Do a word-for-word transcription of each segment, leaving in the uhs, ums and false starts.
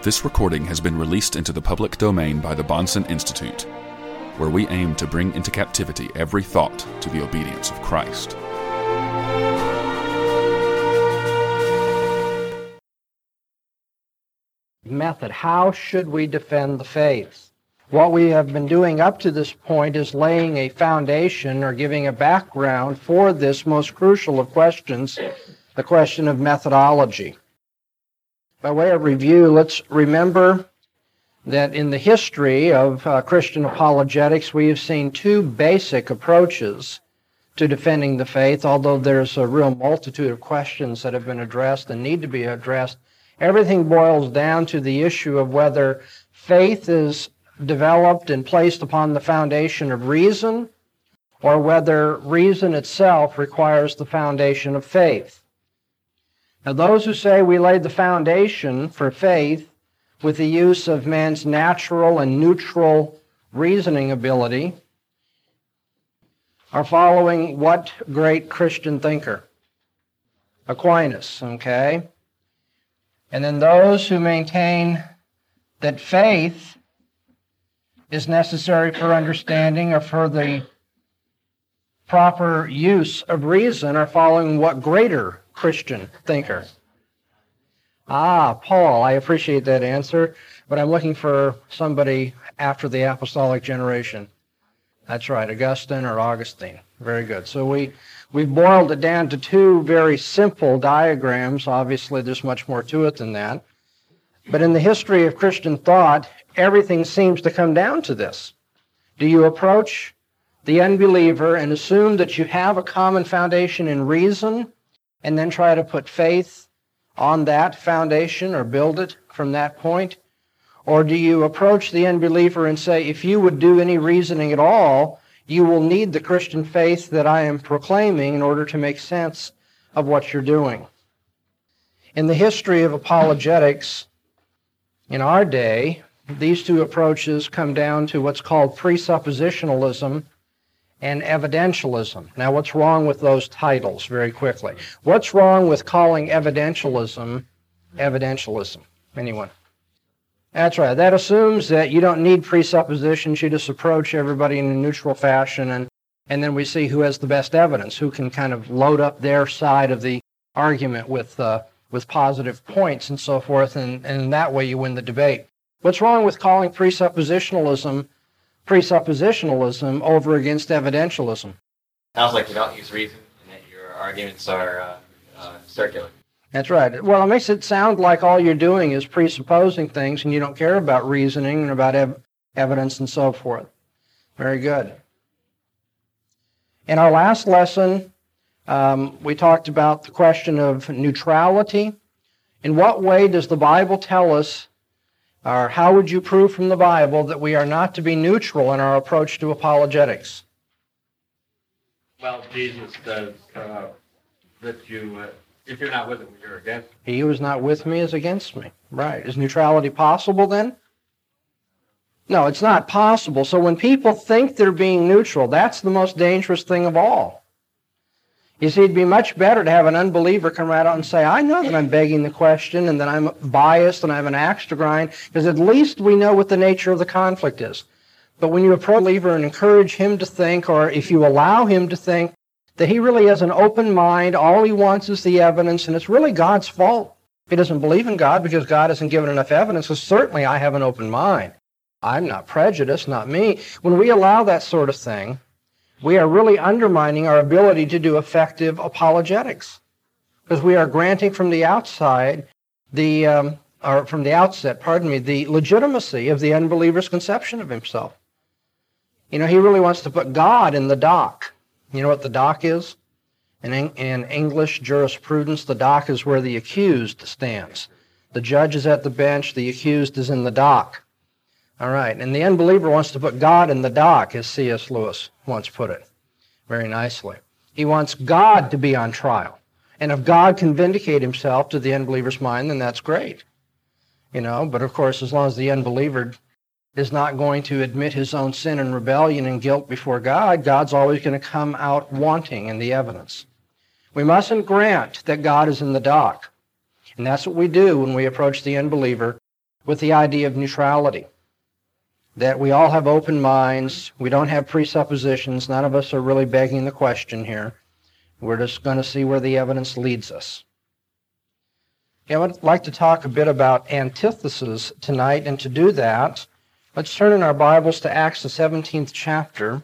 This recording has been released into the public domain by the Bahnsen Institute, where we aim to bring into captivity every thought to the obedience of Christ. Method. How should we defend the faith? What we have been doing up to this point is laying a foundation or giving a background for this most crucial of questions, the question of methodology. By way of review, let's remember that in the history of uh, Christian apologetics, we have seen two basic approaches to defending the faith, although there's a real multitude of questions that have been addressed and need to be addressed. Everything boils down to the issue of whether faith is developed and placed upon the foundation of reason, or whether reason itself requires the foundation of faith. Now, those who say we laid the foundation for faith with the use of man's natural and neutral reasoning ability are following what great Christian thinker? Aquinas, okay? And then those who maintain that faith is necessary for understanding or for the proper use of reason are following what greater Christian thinker? Ah, Paul. I appreciate that answer, but I'm looking for somebody after the apostolic generation. That's right, Augustine or Augustine. Very good. So we, we've boiled it down to two very simple diagrams. Obviously, there's much more to it than that. But in the history of Christian thought, everything seems to come down to this. Do you approach the unbeliever and assume that you have a common foundation in reason, and then try to put faith on that foundation or build it from that point? Or do you approach the unbeliever and say, if you would do any reasoning at all, you will need the Christian faith that I am proclaiming in order to make sense of what you're doing? In the history of apologetics, in our day, these two approaches come down to what's called presuppositionalism and evidentialism. Now, what's wrong with those titles, very quickly? What's wrong with calling evidentialism evidentialism? Anyone? That's right. That assumes that you don't need presuppositions. You just approach everybody in a neutral fashion, and, and then we see who has the best evidence, who can kind of load up their side of the argument with, uh, with positive points and so forth, and, and that way you win the debate. What's wrong with calling presuppositionalism presuppositionalism over against evidentialism? Sounds like you don't use reason and that your arguments are uh, uh, circular. That's right. Well, it makes it sound like all you're doing is presupposing things and you don't care about reasoning and about ev- evidence and so forth. Very good. In our last lesson, um, we talked about the question of neutrality. In what way does the Bible tell us, or how would you prove from the Bible that we are not to be neutral in our approach to apologetics? Well, Jesus says uh, that you, uh, if you're not with him, you're against him. He who is not with me is against me. Right. Is neutrality possible then? No, it's not possible. So when people think they're being neutral, that's the most dangerous thing of all. You see, it'd be much better to have an unbeliever come right out and say, I know that I'm begging the question and that I'm biased and I have an axe to grind, because at least we know what the nature of the conflict is. But when you approach a believer and encourage him to think, or if you allow him to think that he really has an open mind, all he wants is the evidence, and it's really God's fault. He doesn't believe in God because God hasn't given enough evidence, so certainly I have an open mind. I'm not prejudiced, not me. When we allow that sort of thing, we are really undermining our ability to do effective apologetics, because we are granting from the outside, the um, or from the outset, pardon me, the legitimacy of the unbeliever's conception of himself. You know, he really wants to put God in the dock. You know what the dock is? In, in English jurisprudence, the dock is where the accused stands. The judge is at the bench, the accused is in the dock. All right, and the unbeliever wants to put God in the dock, as C S Lewis once put it very nicely. He wants God to be on trial. And if God can vindicate himself to the unbeliever's mind, then that's great. You know, but of course, as long as the unbeliever is not going to admit his own sin and rebellion and guilt before God, God's always going to come out wanting in the evidence. We mustn't grant that God is in the dock. And that's what we do when we approach the unbeliever with the idea of neutrality, that we all have open minds, we don't have presuppositions, none of us are really begging the question here. We're just going to see where the evidence leads us. Okay, I would like to talk a bit about antithesis tonight, and to do that, let's turn in our Bibles to Acts, the seventeenth chapter,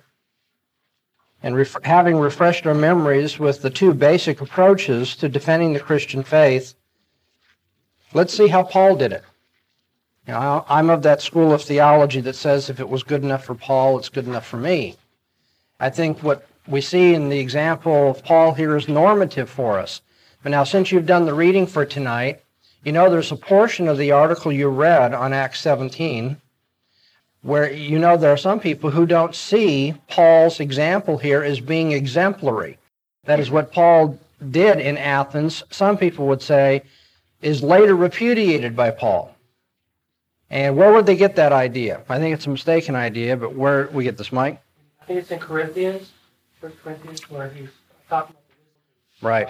and ref- having refreshed our memories with the two basic approaches to defending the Christian faith, let's see how Paul did it. You know, I'm of that school of theology that says if it was good enough for Paul, it's good enough for me. I think what we see in the example of Paul here is normative for us. But now, since you've done the reading for tonight, you know there's a portion of the article you read on Acts seventeen where you know there are some people who don't see Paul's example here as being exemplary. That is what Paul did in Athens, some people would say, is later repudiated by Paul. And where would they get that idea? I think it's a mistaken idea, but where we get this, Mike? I think it's in Corinthians, First Corinthians, where he's talking about the Right.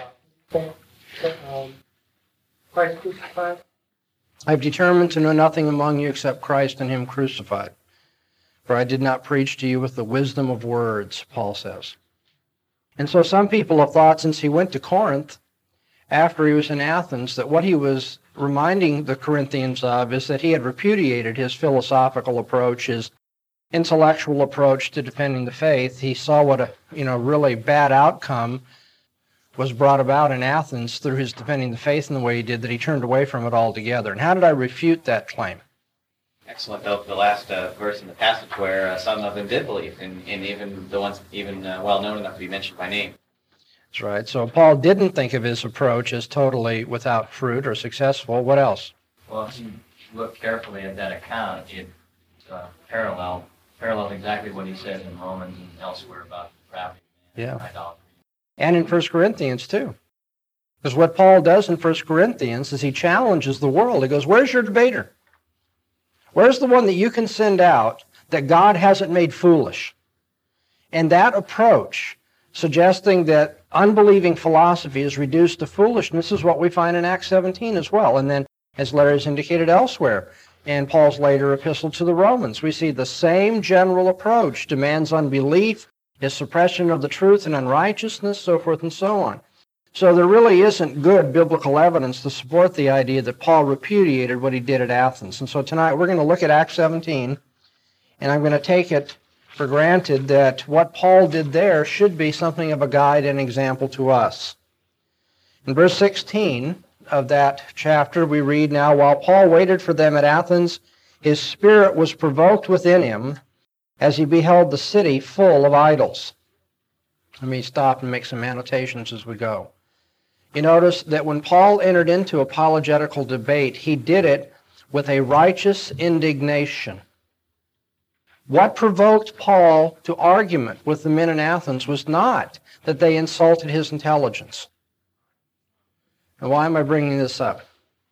uh, um, Christ crucified. I've determined to know nothing among you except Christ and Him crucified. For I did not preach to you with the wisdom of words, Paul says. And so some people have thought, since he went to Corinth, after he was in Athens, that what he was reminding the Corinthians of is that he had repudiated his philosophical approach, his intellectual approach to defending the faith. He saw what a you know really bad outcome was brought about in Athens through his defending the faith in the way he did, that he turned away from it altogether. And how did I refute that claim? Excellent. Though the last uh, verse in the passage where uh, some of them did believe, and, and even the ones even uh, well known enough to be mentioned by name. That's right. So Paul didn't think of his approach as totally without fruit or successful. What else? Well, if you look carefully at that account, it uh, parallel parallels exactly what he says in Romans and elsewhere about depravity and Yeah. idolatry. And in First Corinthians too. Because what Paul does in First Corinthians is he challenges the world. He goes, where's your debater? Where's the one that you can send out that God hasn't made foolish? And that approach, suggesting that unbelieving philosophy is reduced to foolishness, is what we find in Acts seventeen as well. And then, as Larry has indicated elsewhere, in Paul's later epistle to the Romans, we see the same general approach: demands unbelief, his suppression of the truth and unrighteousness, so forth and so on. So there really isn't good biblical evidence to support the idea that Paul repudiated what he did at Athens. And so tonight we're going to look at Acts seventeen, and I'm going to take it for granted that what Paul did there should be something of a guide and example to us. In verse sixteen of that chapter we read, "Now while Paul waited for them at Athens, his spirit was provoked within him as he beheld the city full of idols." Let me stop and make some annotations as we go. You notice that when Paul entered into apologetical debate, he did it with a righteous indignation. What provoked Paul to argument with the men in Athens was not that they insulted his intelligence. And why am I bringing this up?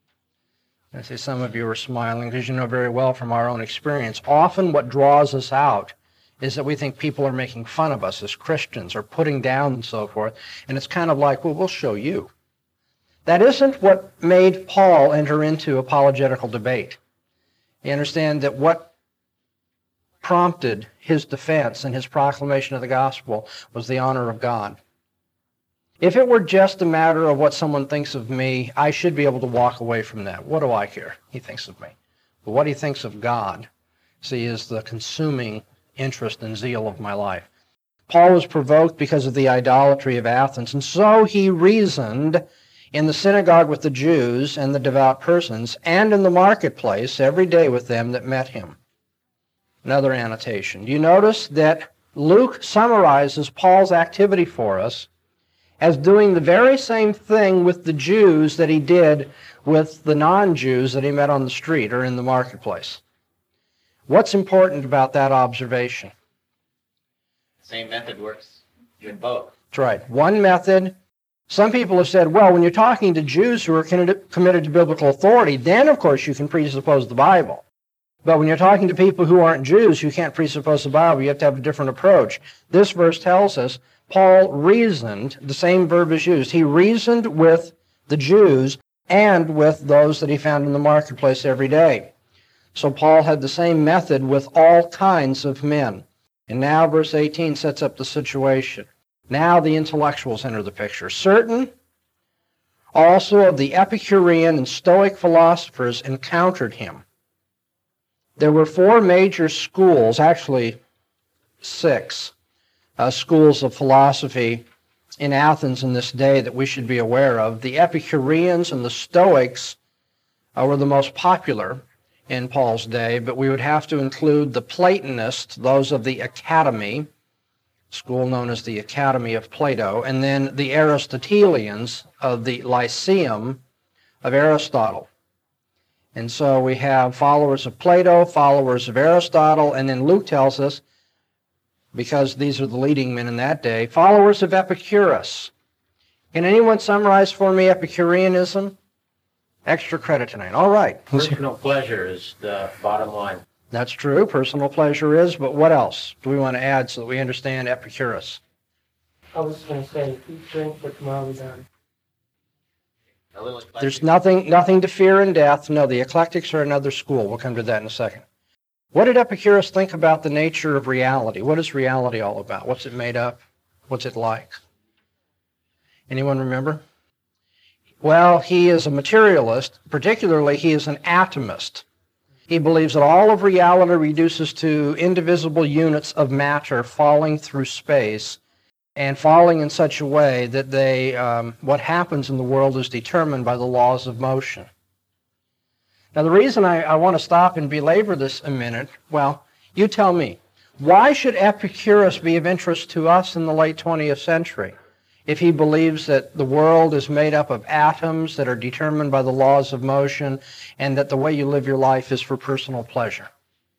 I see some of you are smiling because you know very well from our own experience. Often what draws us out is that we think people are making fun of us as Christians or putting down and so forth. And it's kind of like, well, we'll show you. That isn't what made Paul enter into apologetical debate. You understand that what prompted his defense and his proclamation of the gospel was the honor of God. If it were just a matter of what someone thinks of me, I should be able to walk away from that. What do I care? He thinks of me. But what he thinks of God, see, is the consuming interest and zeal of my life. Paul was provoked because of the idolatry of Athens, and so he reasoned in the synagogue with the Jews and the devout persons, and in the marketplace every day with them that met him. Another annotation. Do you notice that Luke summarizes Paul's activity for us as doing the very same thing with the Jews that he did with the non-Jews that he met on the street or in the marketplace? What's important about that observation? Same method works in both. That's right. One method. Some people have said, well, when you're talking to Jews who are committed to biblical authority, then, of course, you can presuppose the Bible. But when you're talking to people who aren't Jews, you can't presuppose the Bible. You have to have a different approach. This verse tells us Paul reasoned, the same verb is used. He reasoned with the Jews and with those that he found in the marketplace every day. So Paul had the same method with all kinds of men. And now verse eighteen sets up the situation. Now the intellectuals enter the picture. Certain also of the Epicurean and Stoic philosophers encountered him. There were four major schools, actually six uh, schools of philosophy in Athens in this day that we should be aware of. The Epicureans and the Stoics uh, were the most popular in Paul's day, but we would have to include the Platonists, those of the Academy, school known as the Academy of Plato, and then the Aristotelians of the Lyceum of Aristotle. And so we have followers of Plato, followers of Aristotle, and then Luke tells us, because these are the leading men in that day, followers of Epicurus. Can anyone summarize for me Epicureanism? Extra credit tonight. All right. Personal pleasure is the bottom line. That's true. Personal pleasure is, but what else do we want to add so that we understand Epicurus? I was going to say, eat, drink, but tomorrow we done. A little eclectic. There's nothing, nothing to fear in death. No, the eclectics are another school. We'll come to that in a second. What did Epicurus think about the nature of reality? What is reality all about? What's it made up? What's it like? Anyone remember? Well, he is a materialist. Particularly, he is an atomist. He believes that all of reality reduces to indivisible units of matter falling through space and falling in such a way that they, um, what happens in the world is determined by the laws of motion. Now, the reason I, I want to stop and belabor this a minute, well, you tell me, why should Epicurus be of interest to us in the late twentieth century? If he believes that the world is made up of atoms that are determined by the laws of motion and that the way you live your life is for personal pleasure.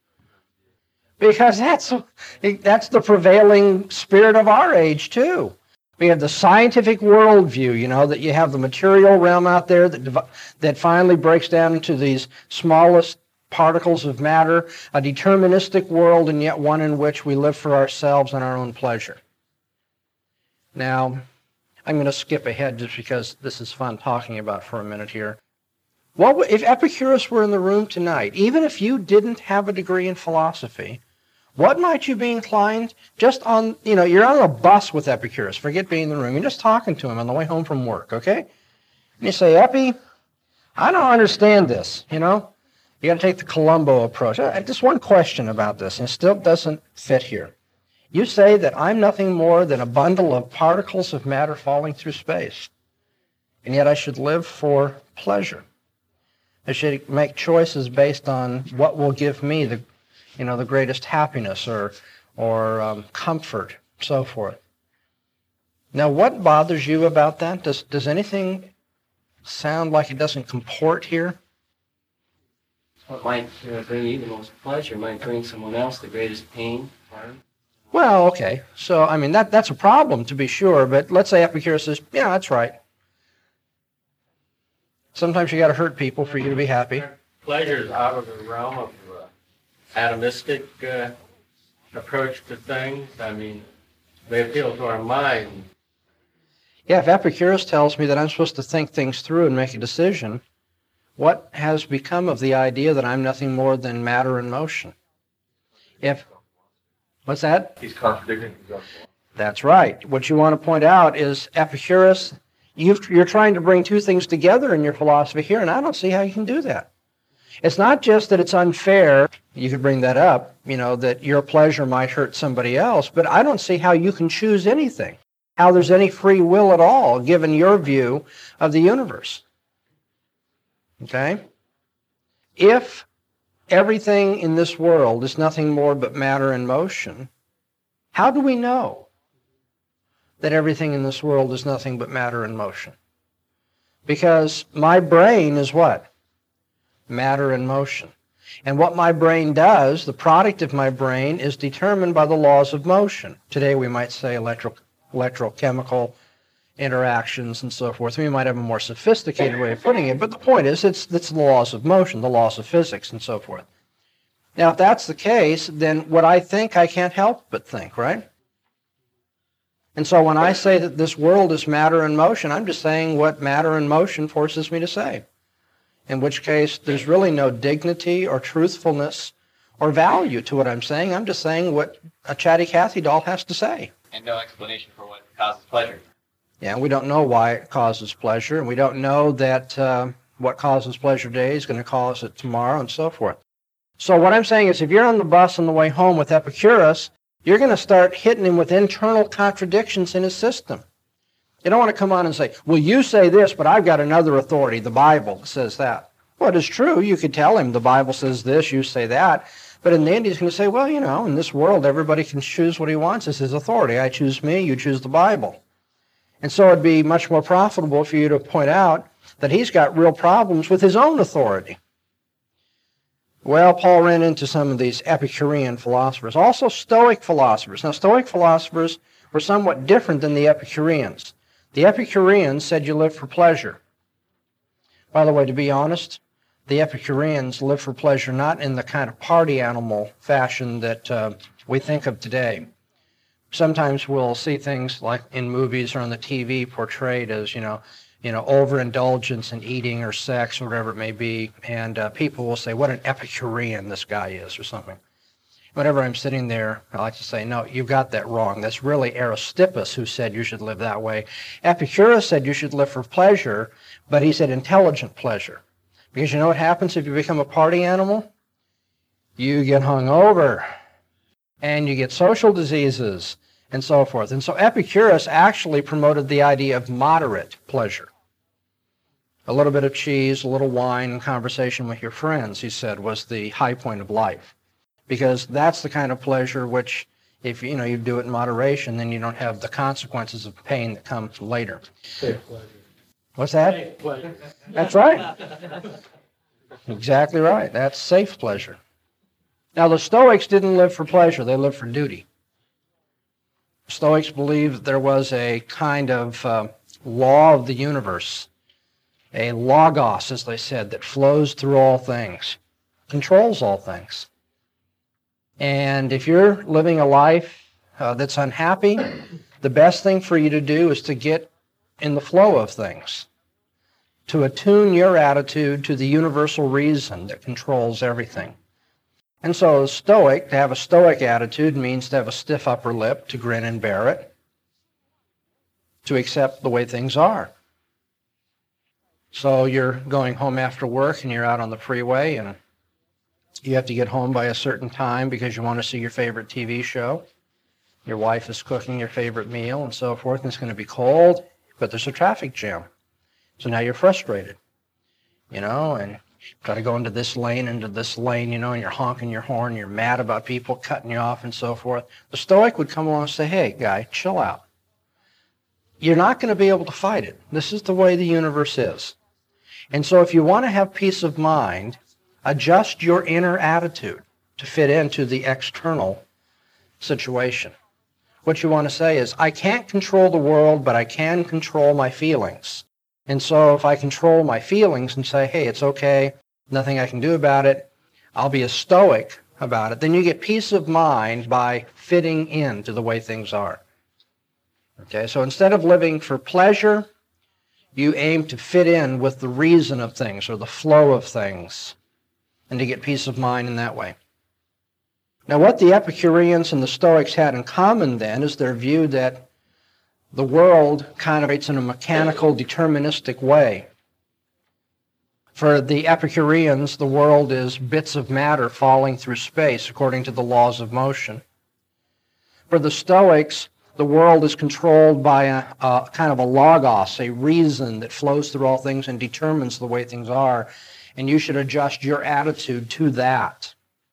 Because that's, that's the prevailing spirit of our age, too. We have the scientific worldview, you know, that you have the material realm out there that, that finally breaks down into these smallest particles of matter, a deterministic world, and yet one in which we live for ourselves and our own pleasure. Now, I'm going to skip ahead just because this is fun talking about for a minute here. What if Epicurus were in the room tonight, even if you didn't have a degree in philosophy, what might you be inclined, just on, you know, you're on a bus with Epicurus, forget being in the room, you're just talking to him on the way home from work, okay? And you say, Epi, I don't understand this, you know? You got to take the Columbo approach. Just one question about this, and it still doesn't fit here. You say that I'm nothing more than a bundle of particles of matter falling through space, and yet I should live for pleasure. I should make choices based on what will give me the, you know, the greatest happiness or, or um, comfort, so forth. Now, what bothers you about that? Does does anything sound like it doesn't comport here? What might uh, bring you the most pleasure might bring someone else the greatest pain, harm. Well, okay. So, I mean, that that's a problem, to be sure, but let's say Epicurus says, yeah, that's right. Sometimes you got to hurt people for you to be happy. Pleasure is out of the realm of uh, atomistic uh, approach to things. I mean, they appeal to our mind. Yeah, if Epicurus tells me that I'm supposed to think things through and make a decision, what has become of the idea that I'm nothing more than matter in motion? If What's that? He's contradicting himself. That's right. What you want to point out is Epicurus, you've, you're trying to bring two things together in your philosophy here, and I don't see how you can do that. It's not just that it's unfair, you could bring that up, you know, that your pleasure might hurt somebody else, but I don't see how you can choose anything, how there's any free will at all, given your view of the universe. Okay? If everything in this world is nothing more but matter in motion, how do we know that everything in this world is nothing but matter in motion? Because my brain is what? Matter in motion. And what my brain does, the product of my brain, is determined by the laws of motion. Today we might say electro, electrochemical interactions and so forth. We might have a more sophisticated way of putting it, but the point is it's, it's the laws of motion, the laws of physics and so forth. Now, if that's the case, then what I think I can't help but think, right? And so when I say that this world is matter in motion, I'm just saying what matter in motion forces me to say. in which case there's really no dignity or truthfulness or value to what I'm saying. I'm just saying what a chatty Cathy doll has to say. And no explanation for what causes pleasure. Yeah, we don't know why it causes pleasure, and we don't know that uh, what causes pleasure today is going to cause it tomorrow, and so forth. So what I'm saying is if you're on the bus on the way home with Epicurus, you're going to start hitting him with internal contradictions in his system. You don't want to come on and say, well, you say this, but I've got another authority, the Bible says that. Well, it is true. You could tell him the Bible says this, you say that. But in the end, he's going to say, well, you know, in this world, everybody can choose what he wants as his authority. I choose me, you choose the Bible. And so it'd be much more profitable for you to point out that he's got real problems with his own authority. Well, Paul ran into some of these Epicurean philosophers, also Stoic philosophers. Now, Stoic philosophers were somewhat different than the Epicureans. The Epicureans said you live for pleasure. By the way, to be honest, the Epicureans live for pleasure not in the kind of party animal fashion that uh, we think of today. Sometimes we'll see things like in movies or on the T V portrayed as, you know, you know, overindulgence in eating or sex or whatever it may be, and uh, people will say, what an Epicurean this guy is or something. Whenever I'm sitting there, I like to say, no, you've got that wrong. That's really Aristippus who said you should live that way. Epicurus said you should live for pleasure, but he said intelligent pleasure. Because you know what happens if you become a party animal? You get hung over, and you get social diseases, and so forth. And so Epicurus actually promoted the idea of moderate pleasure. A little bit of cheese, a little wine, and conversation with your friends, he said, was the high point of life. Because that's the kind of pleasure which, if you know you do it in moderation, then you don't have the consequences of pain that come later. Safe pleasure. What's that? Safe pleasure. That's right. Exactly right. That's safe pleasure. Now, the Stoics didn't live for pleasure. They lived for duty. Stoics believed that there was a kind of uh, law of the universe, a logos, as they said, that flows through all things, controls all things. And if you're living a life uh, that's unhappy, the best thing for you to do is to get in the flow of things, to attune your attitude to the universal reason that controls everything. And so a Stoic, to have a Stoic attitude means to have a stiff upper lip, to grin and bear it, to accept the way things are. So you're going home after work and you're out on the freeway and you have to get home by a certain time because you want to see your favorite T V show. Your wife is cooking your favorite meal and so forth, and it's going to be cold, but there's a traffic jam. So now you're frustrated, you know, and got to go into this lane, into this lane, you know, and you're honking your horn, you're mad about people cutting you off and so forth. The Stoic would come along and say, hey, guy, chill out. You're not going to be able to fight it. This is the way the universe is. And so if you want to have peace of mind, adjust your inner attitude to fit into the external situation. What you want to say is, I can't control the world, but I can control my feelings. And so if I control my feelings and say, hey, it's okay, nothing I can do about it, I'll be a Stoic about it, then you get peace of mind by fitting into the way things are. Okay, so instead of living for pleasure, you aim to fit in with the reason of things or the flow of things and to get peace of mind in that way. Now, what the Epicureans and the Stoics had in common then is their view that the world kind of operates in a mechanical, deterministic way. For the Epicureans, the world is bits of matter falling through space according to the laws of motion. For the Stoics, the world is controlled by a, a kind of a logos, a reason that flows through all things and determines the way things are, and you should adjust your attitude to that.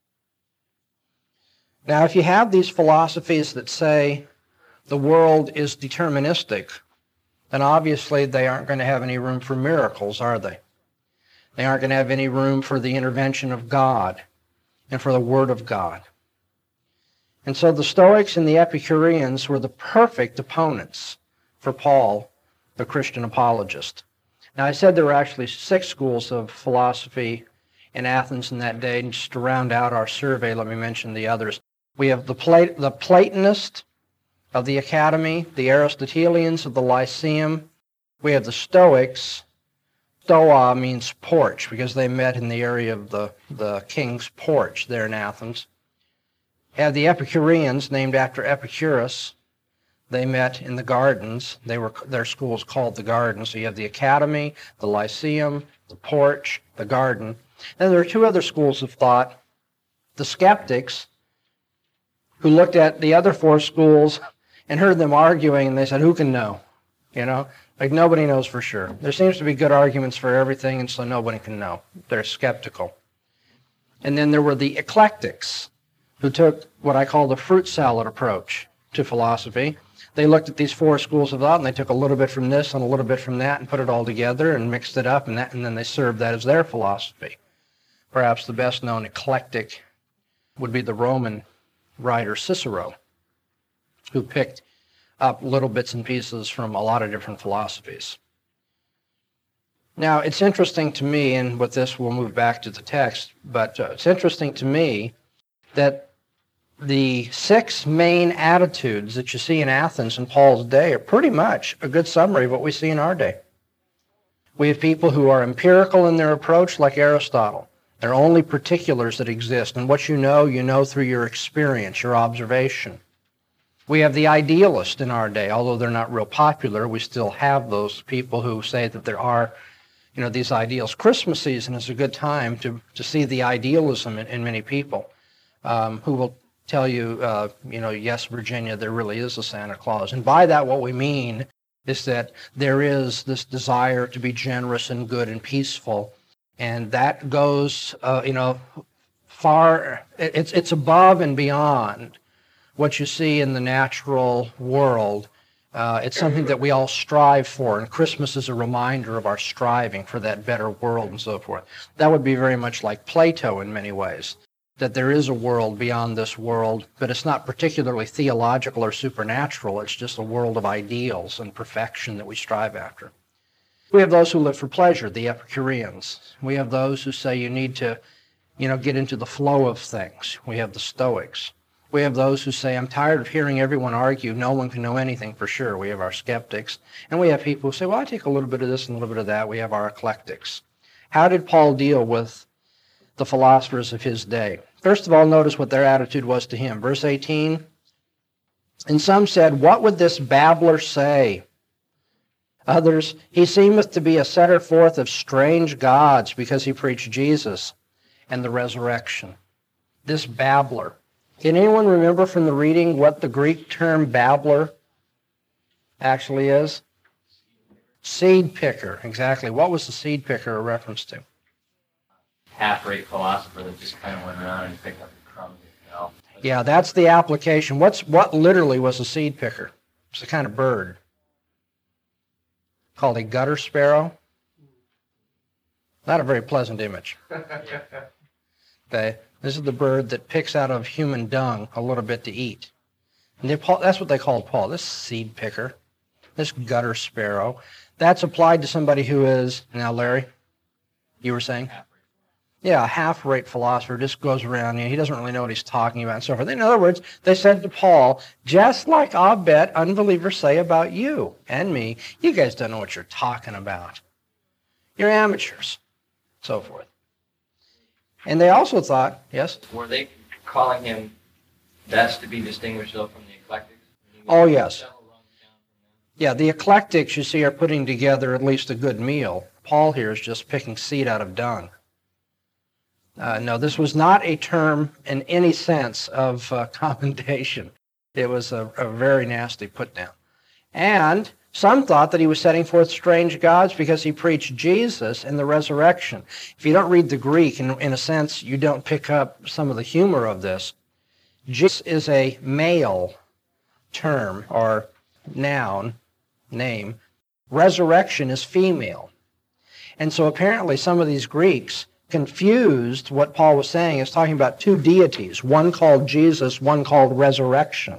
Now, if you have these philosophies that say the world is deterministic, then obviously they aren't going to have any room for miracles, are they? They aren't going to have any room for the intervention of God and for the Word of God. And so the Stoics and the Epicureans were the perfect opponents for Paul, the Christian apologist. Now, I said there were actually six schools of philosophy in Athens in that day, and just to round out our survey, let me mention the others. We have the, Plat- the Platonist of the Academy, the Aristotelians of the Lyceum. We have the Stoics, Stoa means porch, because they met in the area of the, the king's porch there in Athens. You have the Epicureans, named after Epicurus. They met in the gardens. They were their schools called the gardens. So you have the academy, the lyceum, the porch, the garden. Then there are two other schools of thought. The skeptics, who looked at the other four schools and heard them arguing, and they said, who can know? You know, like nobody knows for sure. There seems to be good arguments for everything, and so nobody can know. They're skeptical. And then there were the eclectics, who took what I call the fruit salad approach to philosophy. They looked at these four schools of thought, and they took a little bit from this and a little bit from that and put it all together and mixed it up, and, that, and then they served that as their philosophy. Perhaps the best-known eclectic would be the Roman writer Cicero, who picked up little bits and pieces from a lot of different philosophies. Now, it's interesting to me, and with this we'll move back to the text, but uh, it's interesting to me that the six main attitudes that you see in Athens in Paul's day are pretty much a good summary of what we see in our day. We have people who are empirical in their approach, like Aristotle. There are only particulars that exist, and what you know, you know through your experience, your observation. We have the idealist in our day. Although they're not real popular, we still have those people who say that there are, you know, these ideals. Christmas season is a good time to, to see the idealism in, in many people um, who will tell you, uh, you know, yes, Virginia, there really is a Santa Claus. And by that, what we mean is that there is this desire to be generous and good and peaceful. And that goes, uh, you know, far, it's, it's above and beyond what you see in the natural world. Uh, it's something that we all strive for, and Christmas is a reminder of our striving for that better world and so forth. That would be very much like Plato in many ways, that there is a world beyond this world, but it's not particularly theological or supernatural. It's just a world of ideals and perfection that we strive after. We have those who live for pleasure, the Epicureans. We have those who say you need to, you know, get into the flow of things. We have the Stoics. We have those who say, I'm tired of hearing everyone argue. No one can know anything for sure. We have our skeptics. And we have people who say, well, I take a little bit of this and a little bit of that. We have our eclectics. How did Paul deal with the philosophers of his day? First of all, notice what their attitude was to him. Verse eighteen, and some said, what would this babbler say? Others, he seemeth to be a setter forth of strange gods, because he preached Jesus and the resurrection. This babbler. Can anyone remember from the reading what the Greek term babbler actually is? Seed picker, exactly. What was the seed picker a reference to? Half-rate philosopher that just kind of went around and picked up the crumbs, you know. Yeah, that's the application. What's what literally was a seed picker? It's a kind of bird called a gutter sparrow. Not a very pleasant image. Okay, this is the bird that picks out of human dung a little bit to eat. And they, that's what they called Paul. This seed picker, this gutter sparrow. That's applied to somebody who is, now Larry, you were saying? Yeah, a half-rate philosopher just goes around, you know, he doesn't really know what he's talking about and so forth. In other words, they said to Paul, just like I'll bet unbelievers say about you and me, you guys don't know what you're talking about. You're amateurs, so forth. And they also thought, yes? Were they calling him best to be distinguished, though, from the eclectics? Oh, yes. Yeah, the eclectics, you see, are putting together at least a good meal. Paul here is just picking seed out of dung. Uh, no, this was not a term in any sense of uh, commendation. It was a, a very nasty put-down. And some thought that he was setting forth strange gods because he preached Jesus and the resurrection. If you don't read the Greek, in, in a sense, you don't pick up some of the humor of this. Jesus is a male term or noun, name. Resurrection is female. And so apparently some of these Greeks confused what Paul was saying as talking about two deities, one called Jesus, one called resurrection.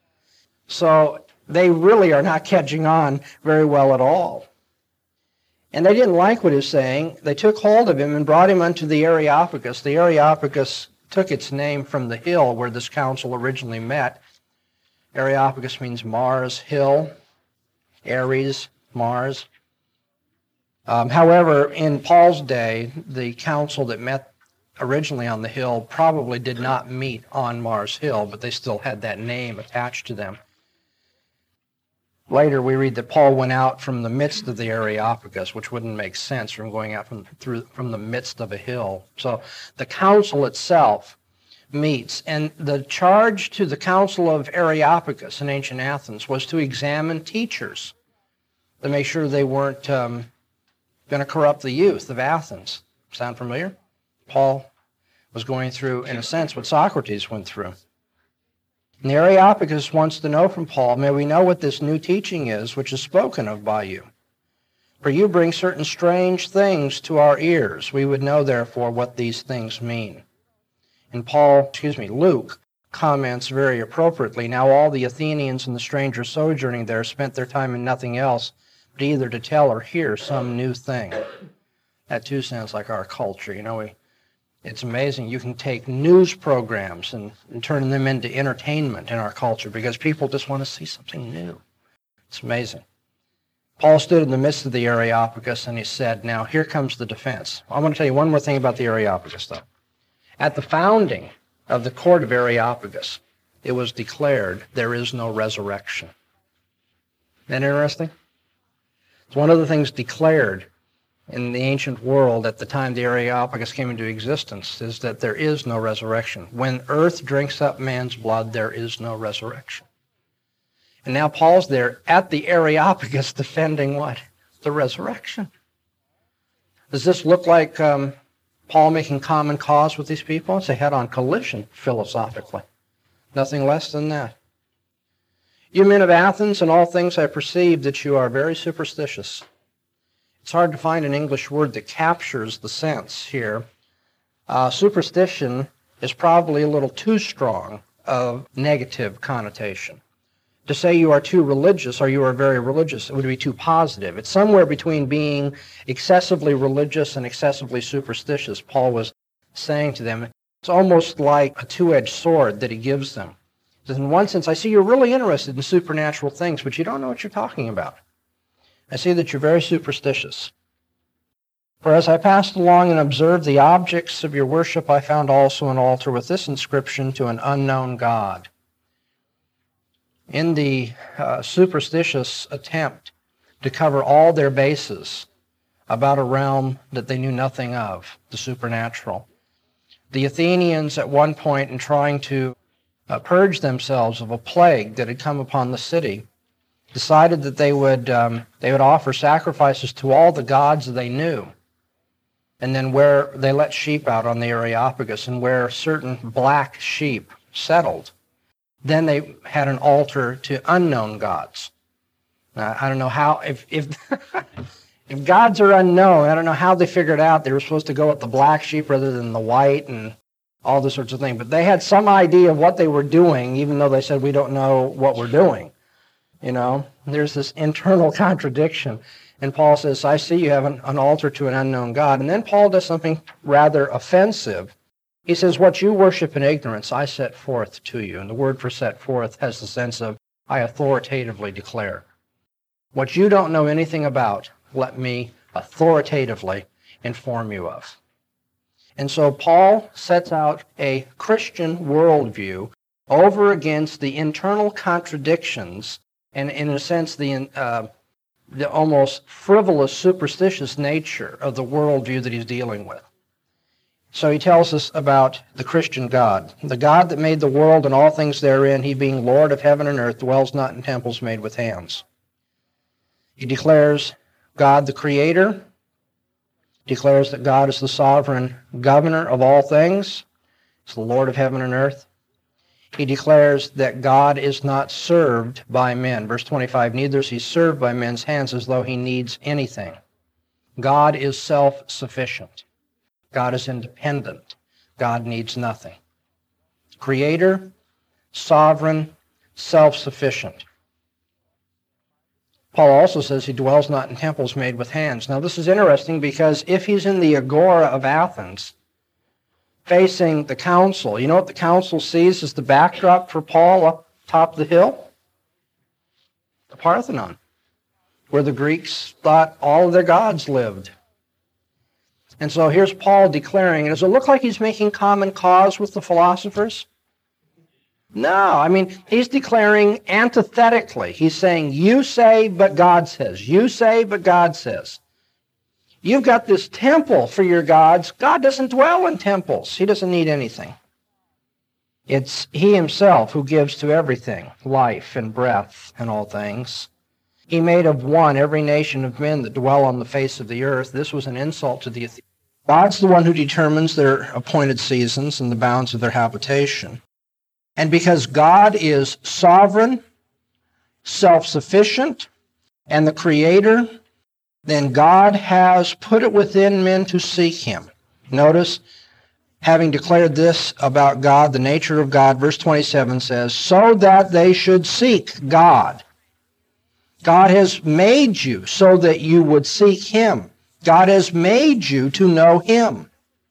So they really are not catching on very well at all. And they didn't like what he was saying. They took hold of him and brought him unto the Areopagus. The Areopagus took its name from the hill where this council originally met. Areopagus means Mars, hill, Ares, Mars. Um, however, in Paul's day, the council that met originally on the hill probably did not meet on Mars Hill, but they still had that name attached to them. Later, we read that Paul went out from the midst of the Areopagus, which wouldn't make sense from going out from through from the midst of a hill. So the council itself meets, and the charge to the council of Areopagus in ancient Athens was to examine teachers to make sure they weren't um, going to corrupt the youth of Athens. Sound familiar? Paul was going through, in a sense, what Socrates went through. And the Areopagus wants to know from Paul, may we know what this new teaching is which is spoken of by you. For you bring certain strange things to our ears. We would know, therefore, what these things mean. And Paul, excuse me, Luke, comments very appropriately, now all the Athenians and the strangers sojourning there spent their time in nothing else but either to tell or hear some new thing. That too sounds like our culture. You know, we It's amazing. You can take news programs and, and turn them into entertainment in our culture because people just want to see something new. It's amazing. Paul stood in the midst of the Areopagus and he said, now here comes the defense. I want to tell you one more thing about the Areopagus, though. At the founding of the court of Areopagus, it was declared there is no resurrection. Isn't that interesting? It's one of the things declared in the ancient world at the time the Areopagus came into existence is that there is no resurrection. When earth drinks up man's blood, there is no resurrection. And now Paul's there at the Areopagus defending what? The resurrection. Does this look like um, Paul making common cause with these people? It's a head-on collision, philosophically. Nothing less than that. You men of Athens, in all things I perceive that you are very superstitious. It's hard to find an English word that captures the sense here. Uh, superstition is probably a little too strong of negative connotation. To say you are too religious or you are very religious, it would be too positive. It's somewhere between being excessively religious and excessively superstitious, Paul was saying to them. It's almost like a two-edged sword that he gives them. In one sense, I see you're really interested in supernatural things, but you don't know what you're talking about. I see that you're very superstitious. For as I passed along and observed the objects of your worship, I found also an altar with this inscription, to an unknown God. In the uh, superstitious attempt to cover all their bases about a realm that they knew nothing of, the supernatural, the Athenians at one point, in trying to uh, purge themselves of a plague that had come upon the city, decided that they would um, they would offer sacrifices to all the gods they knew, and then where they let sheep out on the Areopagus, and where certain black sheep settled, then they had an altar to unknown gods. Now, I don't know how if if if gods are unknown, I don't know how they figured out they were supposed to go with the black sheep rather than the white and all those sorts of things. But they had some idea of what they were doing, even though they said we don't know what we're doing. You know, there's this internal contradiction. And Paul says, I see you have an, an altar to an unknown God. And then Paul does something rather offensive. He says, what you worship in ignorance, I set forth to you. And the word for set forth has the sense of, I authoritatively declare. What you don't know anything about, let me authoritatively inform you of. And so Paul sets out a Christian worldview over against the internal contradictions and, in a sense, the uh, the almost frivolous, superstitious nature of the worldview that he's dealing with. So he tells us about the Christian God. The God that made the world and all things therein, he being Lord of heaven and earth, dwells not in temples made with hands. He declares God the Creator, declares that God is the sovereign governor of all things. He's the Lord of heaven and earth. He declares that God is not served by men. Verse twenty-five, neither is he served by men's hands as though he needs anything. God is self-sufficient. God is independent. God needs nothing. Creator, sovereign, self-sufficient. Paul also says he dwells not in temples made with hands. Now this is interesting because if he's in the Agora of Athens, facing the council, you know what the council sees as the backdrop for Paul up top of the hill? The Parthenon. where the Greeks thought all of their gods lived. And so here's Paul declaring, does it look like he's making common cause with the philosophers? No, I mean, he's declaring antithetically. He's saying, you say, but God says. You say, but God says. You've got this temple for your gods. God doesn't dwell in temples. He doesn't need anything. It's He Himself who gives to everything life and breath and all things. He made of one every nation of men that dwell on the face of the earth. This was an insult to the Athenians. God's the one who determines their appointed seasons and the bounds of their habitation. And because God is sovereign, self-sufficient, and the Creator, then God has put it within men to seek Him. Notice, having declared this about God, the nature of God, verse twenty-seven says, so that they should seek God. God has made you so that you would seek Him. God has made you to know Him.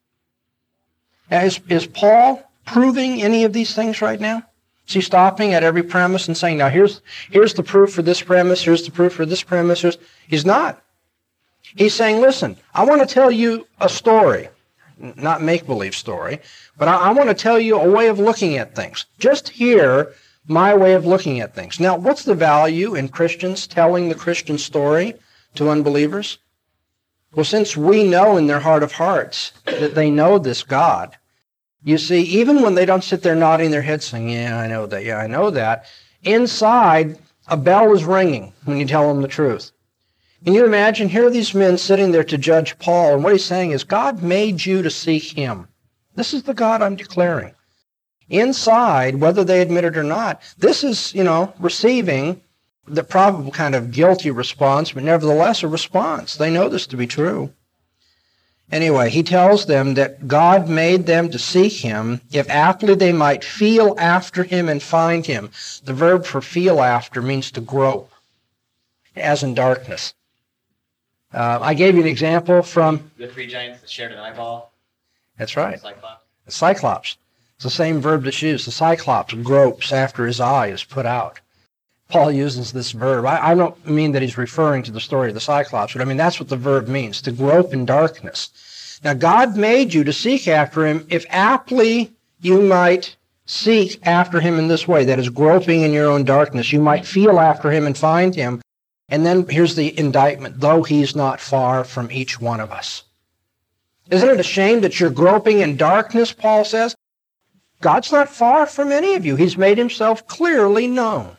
Now, is, is Paul proving any of these things right now? Is he stopping at every premise and saying, now here's, here's the proof for this premise, here's the proof for this premise? Here's... He's not. He's saying, listen, I want to tell you a story, not make-believe story, but I, I want to tell you a way of looking at things. Just hear my way of looking at things. Now, what's the value in Christians telling the Christian story to unbelievers? Well, since we know in their heart of hearts that they know this God, you see, even when they don't sit there nodding their heads saying, yeah, I know that, yeah, I know that, inside a bell is ringing when you tell them the truth. Can you imagine, here are these men sitting there to judge Paul, and what he's saying is, God made you to seek Him. This is the God I'm declaring. Inside, whether they admit it or not, this is, you know, receiving the probable kind of guilty response, but nevertheless a response. They know this to be true. Anyway, he tells them that God made them to seek Him, if aptly they might feel after Him and find Him. The verb for feel after means to grope, as in darkness. Uh, I gave you an example from... The three giants that shared an eyeball. That's right. Cyclops. The Cyclops. It's the same verb that's used. The Cyclops gropes after his eye is put out. Paul uses this verb. I, I don't mean that he's referring to the story of the Cyclops, but I mean that's what the verb means, to grope in darkness. Now, God made you to seek after Him, if aptly you might seek after Him in this way, that is, groping in your own darkness. You might feel after Him and find Him. And then here's the indictment, though He's not far from each one of us. Isn't it a shame that you're groping in darkness, Paul says? God's not far from any of you. He's made Himself clearly known.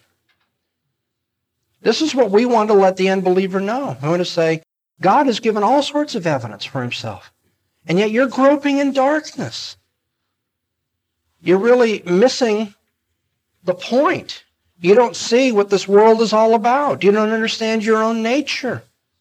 This is what we want to let the unbeliever know. We want to say, God has given all sorts of evidence for Himself, and yet you're groping in darkness. You're really missing the point. You don't see what this world is all about. You don't understand your own nature.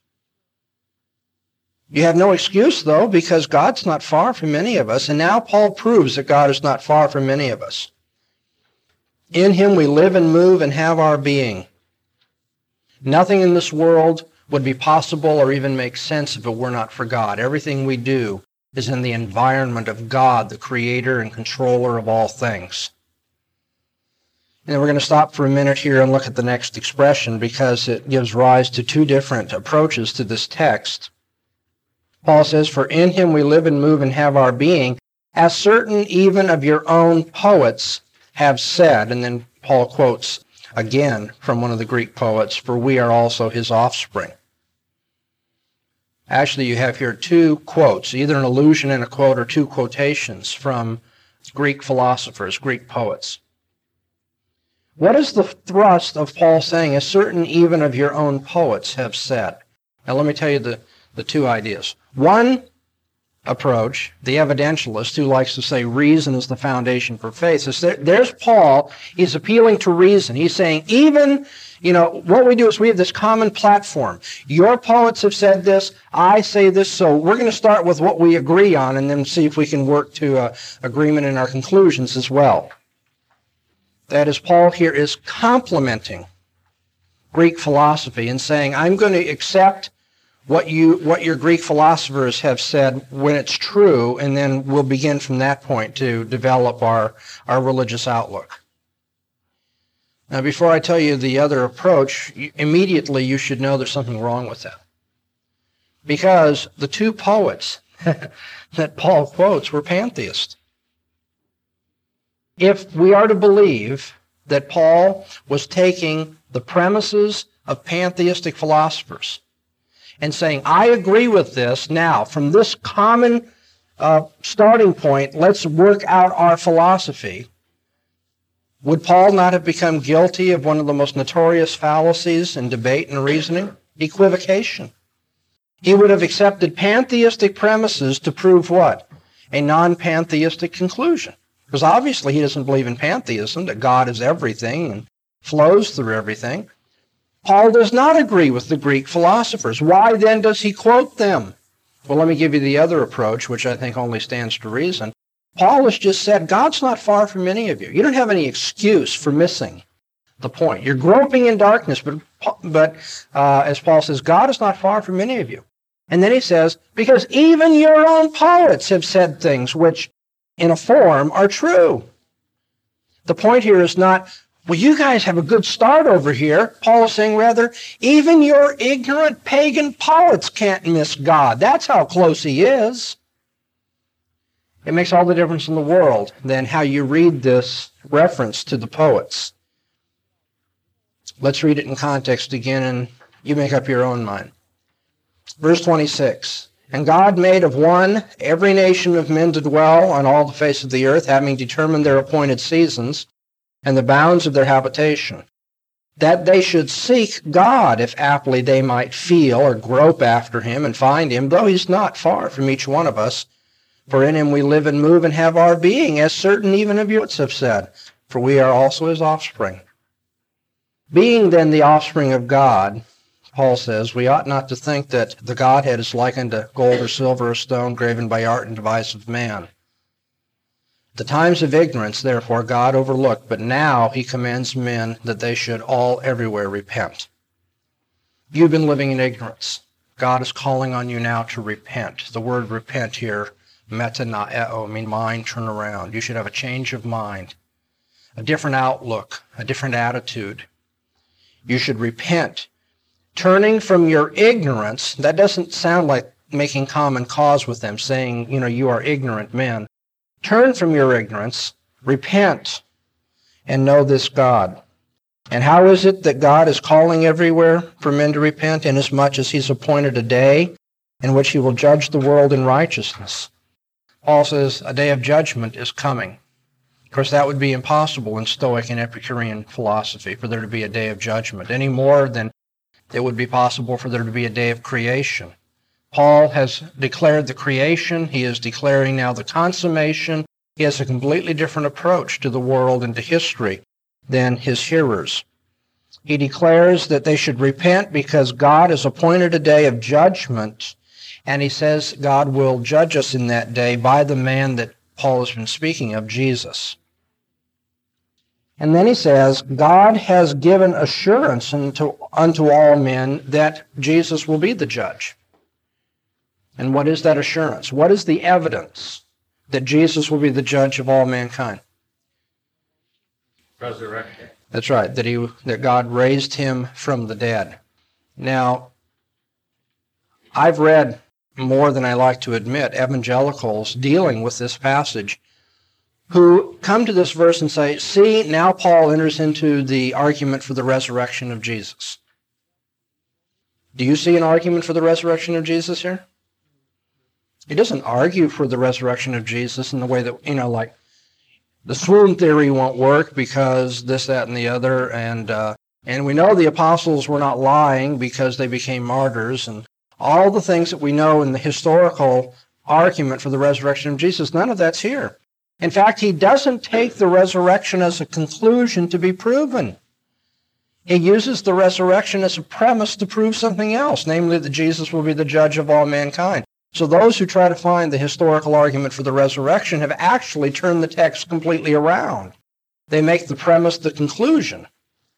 You have no excuse, though, because God's not far from any of us, and now Paul proves that God is not far from any of us. In Him we live and move and have our being. Nothing in this world would be possible or even make sense if it were not for God. Everything we do is in the environment of God, the Creator and controller of all things. And then we're going to stop for a minute here and look at the next expression because it gives rise to two different approaches to this text. Paul says, for in Him we live and move and have our being, as certain even of your own poets have said. And then Paul quotes again from one of the Greek poets, for we are also His offspring. Actually, you have here two quotes, either an allusion and a quote or two quotations from Greek philosophers, Greek poets. What is the thrust of Paul saying, as certain even of your own poets have said? Now let me tell you the, the two ideas. One approach, the evidentialist, who likes to say reason is the foundation for faith, is there, there's Paul. He's appealing to reason. He's saying, even, you know, what we do is we have this common platform. Your poets have said this, I say this, so we're going to start with what we agree on and then see if we can work to uh, agreement in our conclusions as well. That is, Paul here is complimenting Greek philosophy and saying, I'm going to accept what you what your Greek philosophers have said when it's true, and then we'll begin from that point to develop our, our religious outlook. Now, before I tell you the other approach, you, immediately you should know there's something wrong with that. Because the two poets that Paul quotes were pantheists. If we are to believe that Paul was taking the premises of pantheistic philosophers and saying, I agree with this, now, from this common uh, starting point, let's work out our philosophy, would Paul not have become guilty of one of the most notorious fallacies in debate and reasoning? Equivocation. He would have accepted pantheistic premises to prove what? A non-pantheistic conclusion. Because obviously he doesn't believe in pantheism, that God is everything and flows through everything. Paul does not agree with the Greek philosophers. Why then does he quote them? Well, let me give you the other approach, which I think only stands to reason. Paul has just said, God's not far from any of you. You don't have any excuse for missing the point. You're groping in darkness, but, but uh, as Paul says, God is not far from any of you. And then he says, because even your own poets have said things which, in a form, are true. The point here is not, well, you guys have a good start over here. Paul is saying, rather, even your ignorant pagan poets can't miss God. That's how close he is. It makes all the difference in the world than how you read this reference to the poets. Let's read it in context again, and you make up your own mind. Verse twenty-six, and God made of one every nation of men to dwell on all the face of the earth, having determined their appointed seasons and the bounds of their habitation, that they should seek God, if aptly they might feel or grope after him and find him, though he's not far from each one of us. For in him we live and move and have our being, as certain even of you have said, for we are also his offspring. Being then the offspring of God, Paul says, we ought not to think that the Godhead is likened to gold or silver or stone graven by art and device of man. The times of ignorance, therefore, God overlooked, but now he commands men that they should all everywhere repent. You've been living in ignorance. God is calling on you now to repent. The word repent here, metanoeo, means mind turn around. You should have a change of mind, a different outlook, a different attitude. You should repent. Turning from your ignorance, that doesn't sound like making common cause with them, saying, you know, you are ignorant men. Turn from your ignorance, repent, and know this God. And how is it that God is calling everywhere for men to repent, inasmuch as he's appointed a day in which he will judge the world in righteousness? Paul says a day of judgment is coming. Of course, that would be impossible in Stoic and Epicurean philosophy, for there to be a day of judgment, any more than it would be possible for there to be a day of creation. Paul has declared the creation. He is declaring now the consummation. He has a completely different approach to the world and to history than his hearers. He declares that they should repent because God has appointed a day of judgment, and he says God will judge us in that day by the man that Paul has been speaking of, Jesus. And then he says, God has given assurance unto, unto all men that Jesus will be the judge. And what is that assurance? What is the evidence that Jesus will be the judge of all mankind? Resurrection. That's right, that he that God raised him from the dead. Now, I've read more than I like to admit evangelicals dealing with this passage who come to this verse and say, see, now Paul enters into the argument for the resurrection of Jesus. Do you see an argument for the resurrection of Jesus here? He doesn't argue for the resurrection of Jesus in the way that, you know, like the swoon theory won't work because this, that, and the other, and uh, and we know the apostles were not lying because they became martyrs, and all the things that we know in the historical argument for the resurrection of Jesus, none of that's here. In fact, he doesn't take the resurrection as a conclusion to be proven. He uses the resurrection as a premise to prove something else, namely that Jesus will be the judge of all mankind. So those who try to find the historical argument for the resurrection have actually turned the text completely around. They make the premise the conclusion.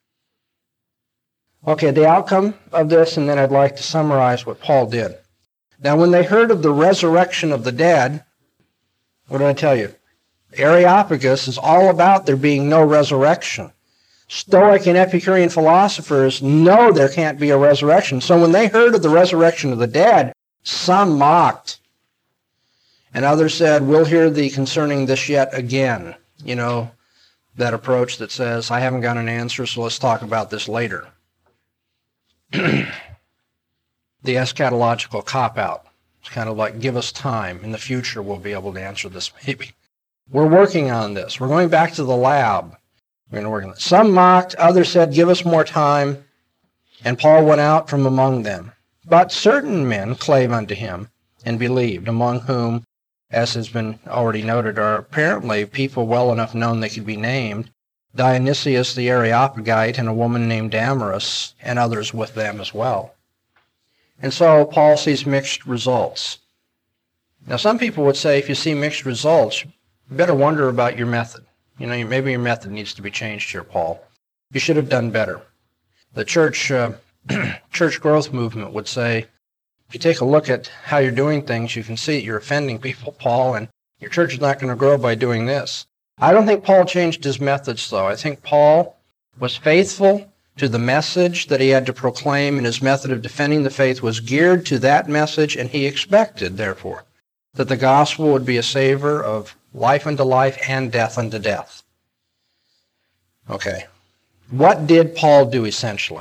Okay, the outcome of this, and then I'd like to summarize what Paul did. Now, when they heard of the resurrection of the dead, what did I tell you? Areopagus is all about there being no resurrection. Stoic and Epicurean philosophers know there can't be a resurrection. So when they heard of the resurrection of the dead, some mocked. And others said, we'll hear thee concerning this yet again. You know, that approach that says, I haven't got an answer, so let's talk about this later. The eschatological cop-out. It's kind of like, give us time. In the future, we'll be able to answer this maybe. We're working on this. We're going back to the lab. We're going to work on this. Some mocked, others said, give us more time. And Paul went out from among them. But certain men clave unto him and believed, among whom, as has been already noted, are apparently people well enough known they could be named, Dionysius the Areopagite and a woman named Damaris, and others with them as well. And so Paul sees mixed results. Now some people would say if you see mixed results, you better wonder about your method. You know, maybe your method needs to be changed here, Paul. You should have done better. The church, uh, church growth movement would say, if you take a look at how you're doing things, you can see you're offending people, Paul, and your church is not going to grow by doing this. I don't think Paul changed his methods, though. I think Paul was faithful to the message that he had to proclaim, and his method of defending the faith was geared to that message, and he expected, therefore, that the gospel would be a savor of life unto life and death unto death. Okay. What did Paul do essentially?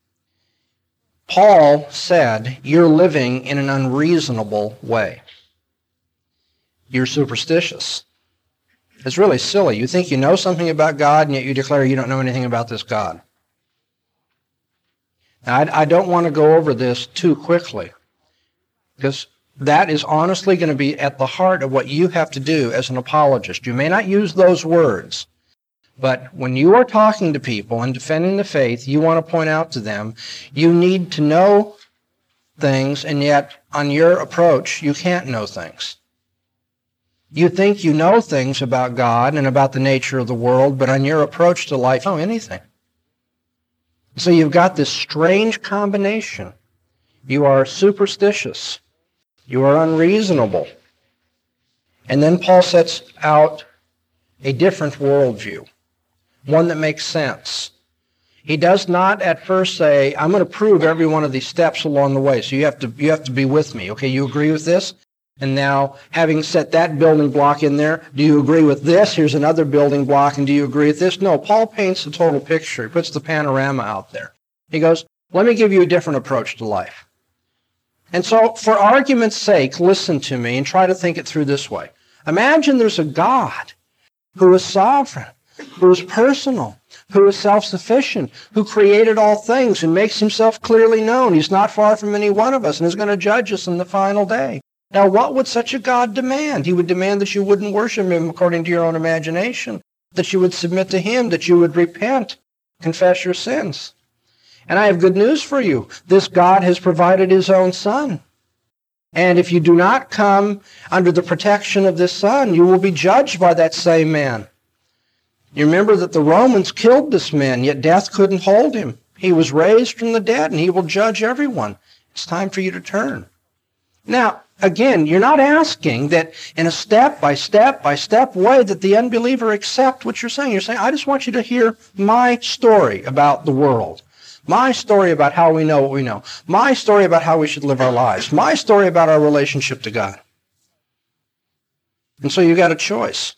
Paul said, you're living in an unreasonable way. You're superstitious. It's really silly. You think you know something about God, and yet you declare you don't know anything about this God. Now, I, I don't want to go over this too quickly, because that is honestly going to be at the heart of what you have to do as an apologist. You may not use those words, but when you are talking to people and defending the faith, you want to point out to them, you need to know things, and yet on your approach, you can't know things. You think you know things about God and about the nature of the world, but on your approach to life, you don't know anything. So you've got this strange combination. You are superstitious. You are unreasonable. And then Paul sets out a different worldview, one that makes sense. He does not at first say, I'm going to prove every one of these steps along the way, so you have to, you have to be with me. Okay, you agree with this? And now, having set that building block in there, do you agree with this? Here's another building block, and do you agree with this? No, Paul paints the total picture. He puts the panorama out there. He goes, let me give you a different approach to life. And so, for argument's sake, listen to me and try to think it through this way. Imagine there's a God who is sovereign, who is personal, who is self-sufficient, who created all things and makes himself clearly known. He's not far from any one of us and is going to judge us in the final day. Now, what would such a God demand? He would demand that you wouldn't worship him according to your own imagination, that you would submit to him, that you would repent, confess your sins. And I have good news for you. This God has provided his own Son. And if you do not come under the protection of this Son, you will be judged by that same man. You remember that the Romans killed this man, yet death couldn't hold him. He was raised from the dead, and he will judge everyone. It's time for you to turn. Now, again, you're not asking that in a step-by-step-by-step way that the unbeliever accept what you're saying. You're saying, I just want you to hear my story about the world. My story about how we know what we know. My story about how we should live our lives. My story about our relationship to God. And so you got a choice.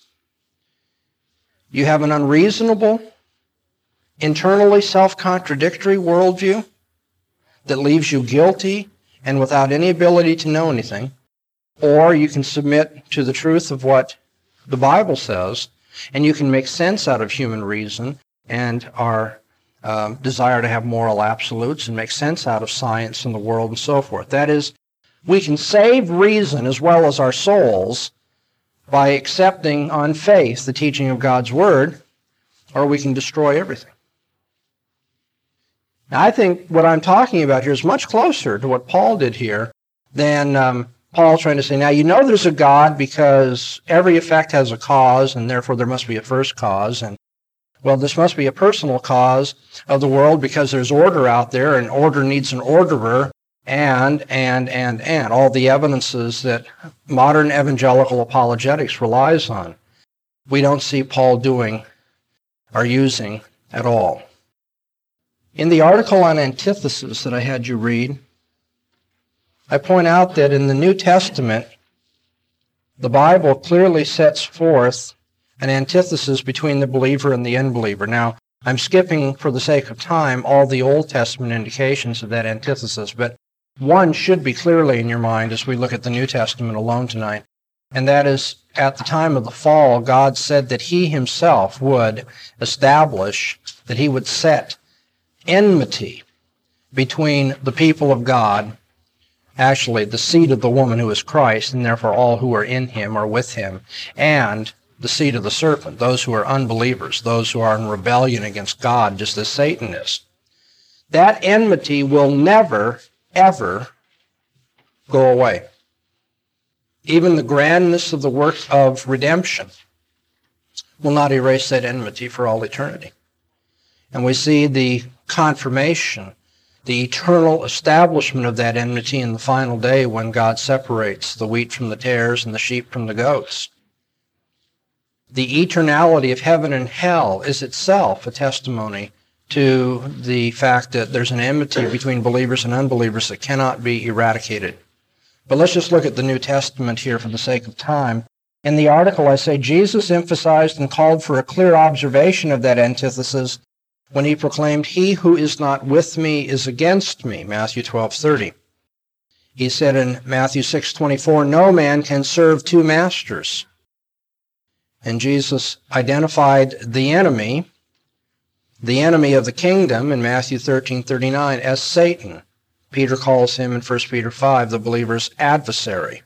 You have an unreasonable, internally self-contradictory worldview that leaves you guilty and without any ability to know anything. Or you can submit to the truth of what the Bible says, and you can make sense out of human reason and our Um, desire to have moral absolutes and make sense out of science and the world and so forth. That is, we can save reason as well as our souls by accepting on faith the teaching of God's Word, or we can destroy everything. Now, I think what I'm talking about here is much closer to what Paul did here than um, Paul trying to say, now, you know there's a God because every effect has a cause, and therefore there must be a first cause, and well, this must be a personal cause of the world because there's order out there, and order needs an orderer, and, and, and, and, all the evidences that modern evangelical apologetics relies on. We don't see Paul doing or using at all. In the article on antithesis that I had you read, I point out that in the New Testament, the Bible clearly sets forth an antithesis between the believer and the unbeliever. Now, I'm skipping, for the sake of time, all the Old Testament indications of that antithesis, but one should be clearly in your mind as we look at the New Testament alone tonight, and that is, at the time of the fall, God said that He Himself would establish, that He would set enmity between the people of God, actually the seed of the woman who is Christ, and therefore all who are in Him or with Him, and the seed of the serpent, those who are unbelievers, those who are in rebellion against God, just as Satan is. That enmity will never, ever go away. Even the grandness of the work of redemption will not erase that enmity for all eternity. And we see the confirmation, the eternal establishment of that enmity in the final day when God separates the wheat from the tares and the sheep from the goats. The eternality of heaven and hell is itself a testimony to the fact that there's an enmity between believers and unbelievers that cannot be eradicated. But let's just look at the New Testament here for the sake of time. In the article, I say Jesus emphasized and called for a clear observation of that antithesis when He proclaimed, "He who is not with me is against me," Matthew twelve thirty. He said in Matthew six twenty-four, "No man can serve two masters." And Jesus identified the enemy, the enemy of the kingdom, in Matthew thirteen thirty-nine, as Satan. Peter calls him in First Peter five the believer's adversary.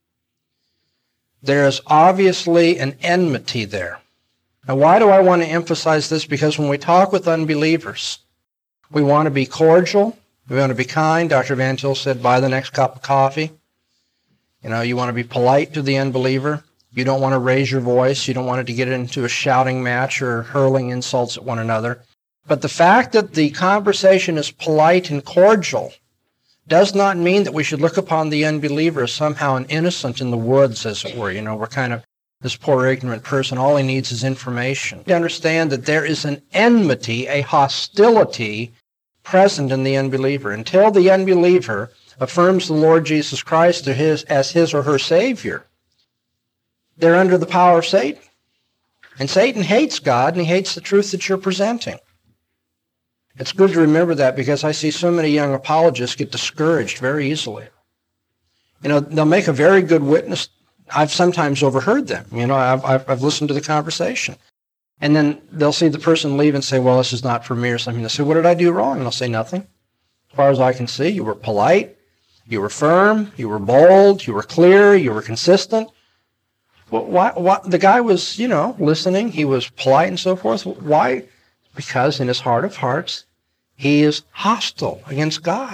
There is obviously an enmity there. Now, why do I want to emphasize this? Because when we talk with unbelievers, we want to be cordial, we want to be kind. Doctor Van Til said, buy the next cup of coffee. You know, you want to be polite to the unbeliever. You don't want to raise your voice. You don't want it to get into a shouting match or hurling insults at one another. But the fact that the conversation is polite and cordial does not mean that we should look upon the unbeliever as somehow an innocent in the woods, as it were. You know, we're kind of this poor ignorant person. All he needs is information. To understand that there is an enmity, a hostility present in the unbeliever. Until the unbeliever affirms the Lord Jesus Christ as his or her Savior, they're under the power of Satan. And Satan hates God, and he hates the truth that you're presenting. It's good to remember that, because I see so many young apologists get discouraged very easily. You know, they'll make a very good witness. I've sometimes overheard them. You know, I've, I've, I've listened to the conversation. And then they'll see the person leave and say, well, this is not for me or something. They'll say, what did I do wrong? And I'll say, nothing. As far as I can see, you were polite, you were firm, you were bold, you were clear, you were consistent. Well, why, why, the guy was, you know, listening. He was polite and so forth. Why? Because in his heart of hearts, he is hostile against God.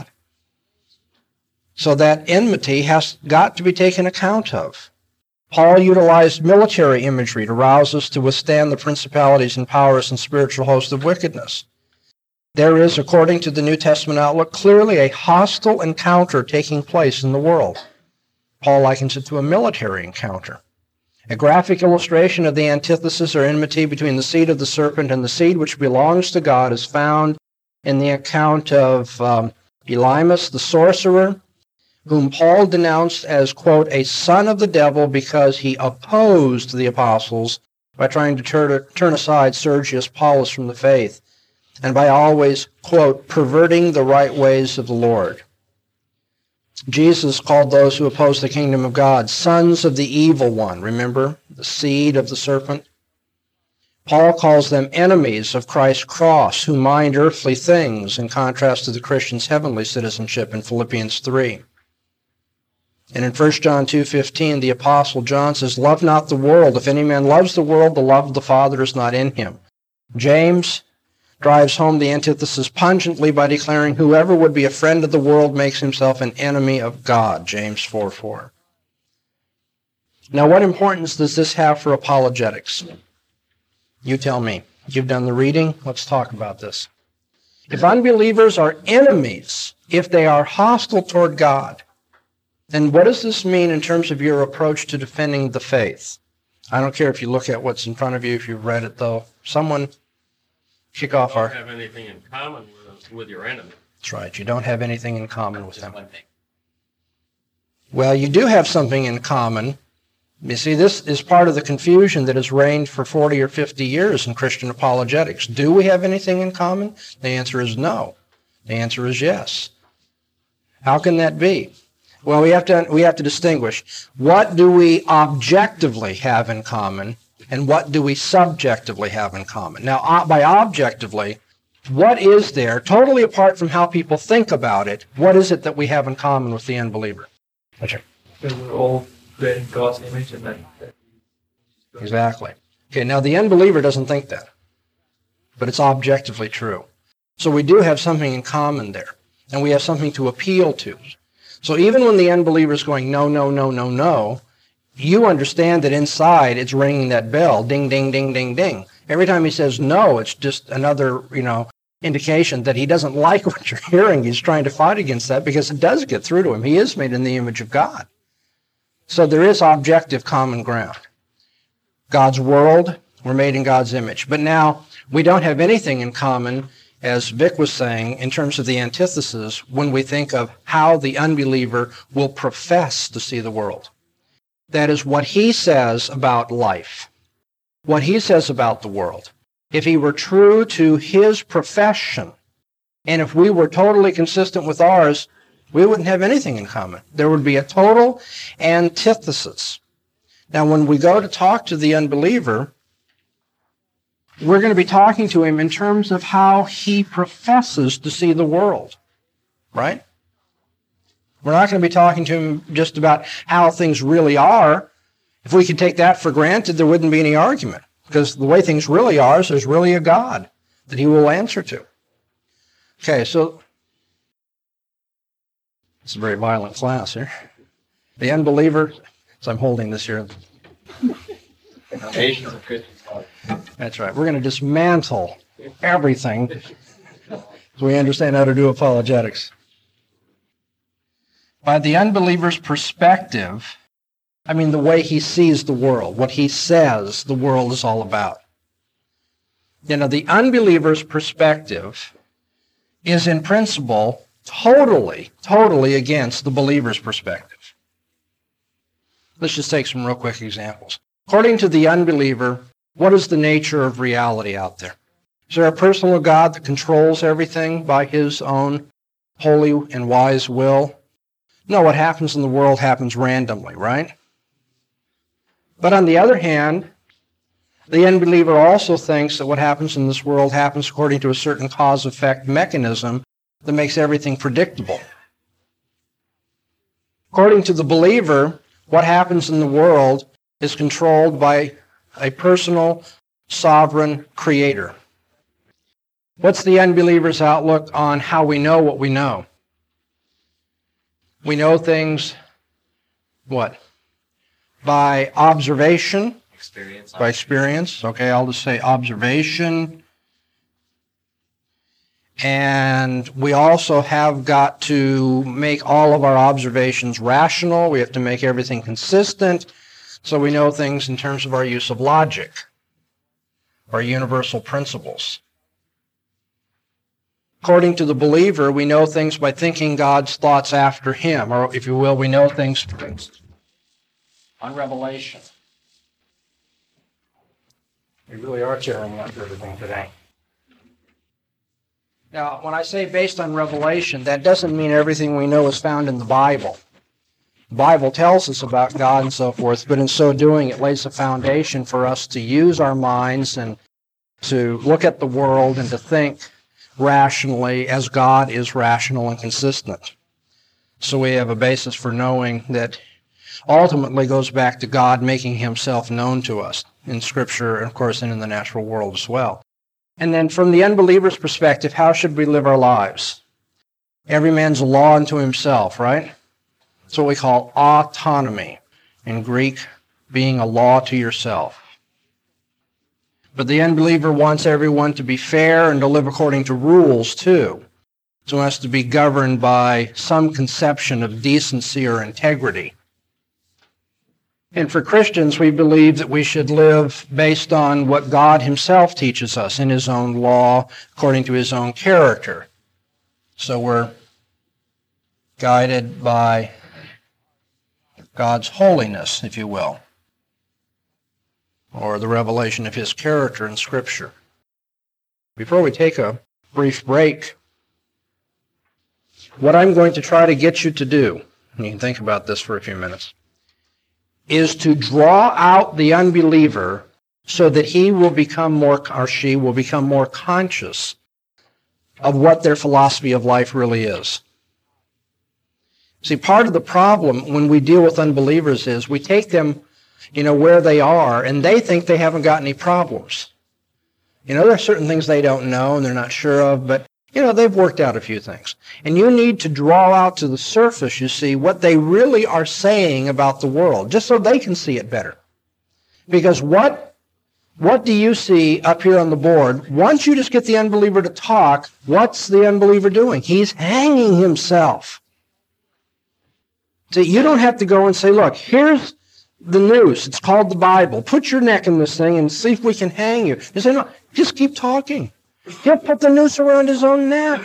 So that enmity has got to be taken account of. Paul utilized military imagery to rouse us to withstand the principalities and powers and spiritual hosts of wickedness. There is, according to the New Testament outlook, clearly a hostile encounter taking place in the world. Paul likens it to a military encounter. A graphic illustration of the antithesis or enmity between the seed of the serpent and the seed which belongs to God is found in the account of um, Elymas the sorcerer, whom Paul denounced as, quote, a son of the devil because he opposed the apostles by trying to turn, turn aside Sergius Paulus from the faith, and by always, quote, perverting the right ways of the Lord. Jesus called those who oppose the kingdom of God sons of the evil one. Remember, the seed of the serpent? Paul calls them enemies of Christ's cross, who mind earthly things, in contrast to the Christian's heavenly citizenship in Philippians three. And in First John two fifteen, the Apostle John says, love not the world. If any man loves the world, the love of the Father is not in him. James drives home the antithesis pungently by declaring, whoever would be a friend of the world makes himself an enemy of God, James four four. Now, what importance does this have for apologetics? You tell me. You've done the reading. Let's talk about this. If unbelievers are enemies, if they are hostile toward God, then what does this mean in terms of your approach to defending the faith? I don't care if you look at what's in front of you, if you've read it, though. Someone kick off You our... don't have anything in common with them, with your enemy. That's right. You don't have anything in common with Just them. one thing. Well, you do have something in common. You see, this is part of the confusion that has reigned for forty or fifty years in Christian apologetics. Do we have anything in common? The answer is no. The answer is yes. How can that be? Well, we have to we have to distinguish. What do we objectively have in common, and what do we subjectively have in common? Now, by objectively, what is there, totally apart from how people think about it, what is it that we have in common with the unbeliever? Roger. Because we're all created in God's image and that. that Exactly. Okay, now the unbeliever doesn't think that, but it's objectively true. So we do have something in common there, and we have something to appeal to. So even when the unbeliever is going, no, no, no, no, no, you understand that inside it's ringing that bell, ding, ding, ding, ding, ding. Every time he says no, it's just another, you know, indication that he doesn't like what you're hearing. He's trying to fight against that because it does get through to him. He is made in the image of God. So there is objective common ground. God's world, we're made in God's image. But now, we don't have anything in common, as Vic was saying, in terms of the antithesis, when we think of how the unbeliever will profess to see the world. That is what he says about life, what he says about the world. If he were true to his profession, and if we were totally consistent with ours, we wouldn't have anything in common. There would be a total antithesis. Now, when we go to talk to the unbeliever, we're going to be talking to him in terms of how he professes to see the world, right? We're not going to be talking to him just about how things really are. If we could take that for granted, there wouldn't be any argument, because the way things really are is there's really a God that he will answer to. Okay, so it's a very violent class here. The unbeliever, so I'm holding this here. Foundations of Christian thought. That's right. We're going to dismantle everything so we understand how to do apologetics. By the unbeliever's perspective, I mean the way he sees the world, what he says the world is all about. You know, the unbeliever's perspective is in principle totally, totally against the believer's perspective. Let's just take some real quick examples. According to the unbeliever, what is the nature of reality out there? Is there a personal God that controls everything by his own holy and wise will? No, what happens in the world happens randomly, right? But on the other hand, the unbeliever also thinks that what happens in this world happens according to a certain cause-effect mechanism that makes everything predictable. According to the believer, what happens in the world is controlled by a personal, sovereign creator. What's the unbeliever's outlook on how we know what we know? We know things, what? By observation. Experience. By experience. Okay, I'll just say observation. And we also have got to make all of our observations rational. We have to make everything consistent. So we know things in terms of our use of logic, our universal principles. According to the believer, we know things by thinking God's thoughts after him, or if you will, we know things on revelation. We really are tearing up everything today. Now, when I say based on revelation, that doesn't mean everything we know is found in the Bible. The Bible tells us about God and so forth, but in so doing, it lays a foundation for us to use our minds and to look at the world and to think rationally as God is rational and consistent. So we have a basis for knowing that ultimately goes back to God making himself known to us in Scripture, and of course, and in the natural world as well. And then from the unbeliever's perspective, how should we live our lives? Every man's a law unto himself, right? That's what we call autonomy. In Greek, being a law to yourself. But the unbeliever wants everyone to be fair and to live according to rules, too. So it has to be governed by some conception of decency or integrity. And for Christians, we believe that we should live based on what God himself teaches us in his own law, according to his own character. So we're guided by God's holiness, if you will, or the revelation of his character in Scripture. Before we take a brief break, what I'm going to try to get you to do, and you can think about this for a few minutes, is to draw out the unbeliever so that he will become more, or she will become more conscious of what their philosophy of life really is. See, part of the problem when we deal with unbelievers is we take them, you know, where they are, and they think they haven't got any problems. You know, there are certain things they don't know and they're not sure of, but, you know, they've worked out a few things. And you need to draw out to the surface, you see, what they really are saying about the world, just so they can see it better. Because what, what do you see up here on the board? Once you just get the unbeliever to talk, what's the unbeliever doing? He's hanging himself. See, you don't have to go and say, look, here's the noose. It's called the Bible. Put your neck in this thing and see if we can hang you. You say, no, just keep talking. He'll put the noose around his own neck.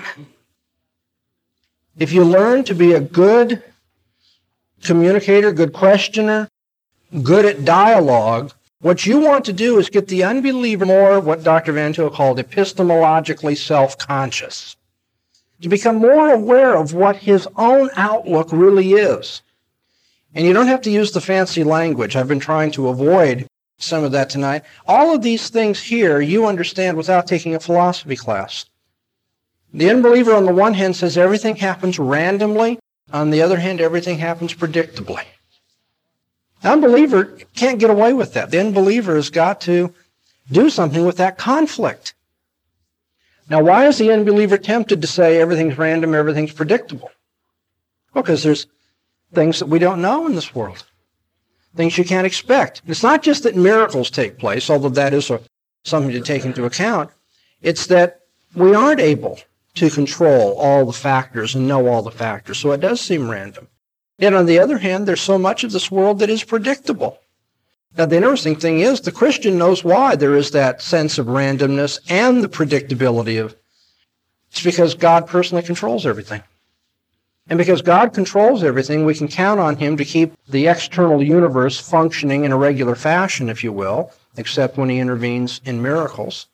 If you learn to be a good communicator, good questioner, good at dialogue, what you want to do is get the unbeliever more, what Doctor Van Til called epistemologically self-conscious, to become more aware of what his own outlook really is. And you don't have to use the fancy language. I've been trying to avoid some of that tonight. All of these things here you understand without taking a philosophy class. The unbeliever on the one hand says everything happens randomly. On the other hand, everything happens predictably. The unbeliever can't get away with that. The unbeliever has got to do something with that conflict. Now, why is the unbeliever tempted to say everything's random, everything's predictable? Well, because there's things that we don't know in this world, things you can't expect. It's not just that miracles take place, although that is a, something to take into account. It's that we aren't able to control all the factors and know all the factors, so it does seem random. Yet on the other hand, there's so much of this world that is predictable. Now, the interesting thing is the Christian knows why there is that sense of randomness and the predictability of it's because God personally controls everything. And because God controls everything, we can count on him to keep the external universe functioning in a regular fashion, if you will, except when he intervenes in miracles.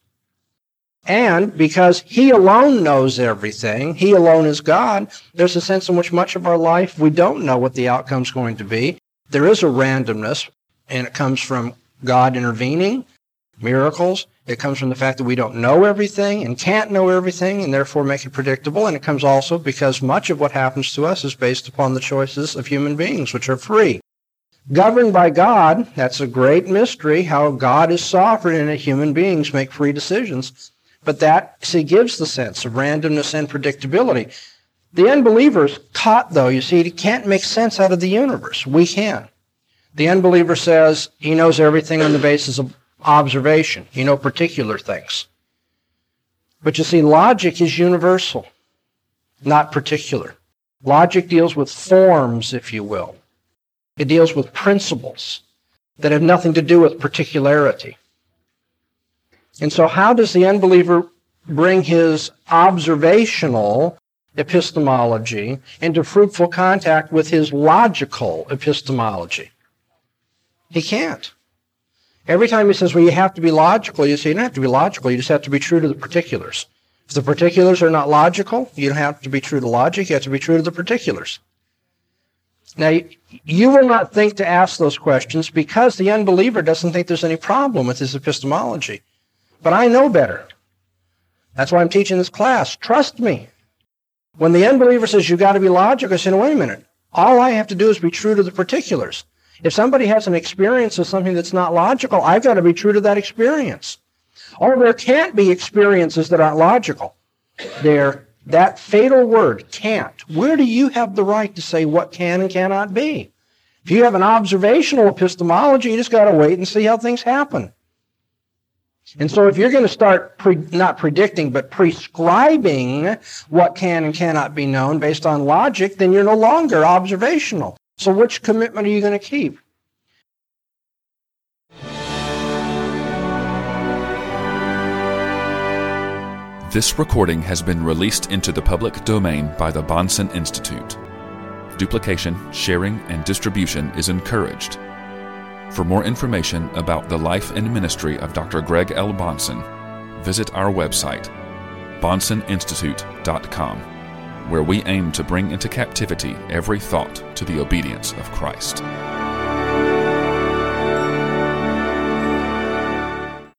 And because he alone knows everything, he alone is God, there's a sense in which much of our life we don't know what the outcome's going to be. There is a randomness, and it comes from God intervening, miracles. It comes from the fact that we don't know everything and can't know everything and therefore make it predictable. And it comes also because much of what happens to us is based upon the choices of human beings, which are free. Governed by God, that's a great mystery, how God is sovereign and that human beings make free decisions. But that, see, gives the sense of randomness and predictability. The unbeliever's caught, though, you see, he can't make sense out of the universe. We can. The unbeliever says he knows everything on the basis of observation. You know particular things. But you see, logic is universal, not particular. Logic deals with forms, if you will. It deals with principles that have nothing to do with particularity. And so how does the unbeliever bring his observational epistemology into fruitful contact with his logical epistemology? He can't. Every time he says, well, you have to be logical, you say, you don't have to be logical, you just have to be true to the particulars. If the particulars are not logical, you don't have to be true to logic, you have to be true to the particulars. Now, you will not think to ask those questions because the unbeliever doesn't think there's any problem with his epistemology. But I know better. That's why I'm teaching this class. Trust me. When the unbeliever says, you've got to be logical, I say, no, wait a minute. All I have to do is be true to the particulars. If somebody has an experience of something that's not logical, I've got to be true to that experience. Or there can't be experiences that aren't logical. There, that fatal word, can't. Where do you have the right to say what can and cannot be? If you have an observational epistemology, you just got to wait and see how things happen. And so if you're going to start pre, not predicting, but prescribing what can and cannot be known based on logic, then you're no longer observational. So which commitment are you going to keep? This recording has been released into the public domain by the Bahnsen Institute. Duplication, sharing, and distribution is encouraged. For more information about the life and ministry of Doctor Greg L. Bahnsen, visit our website, bahnsen institute dot com, where we aim to bring into captivity every thought to the obedience of Christ.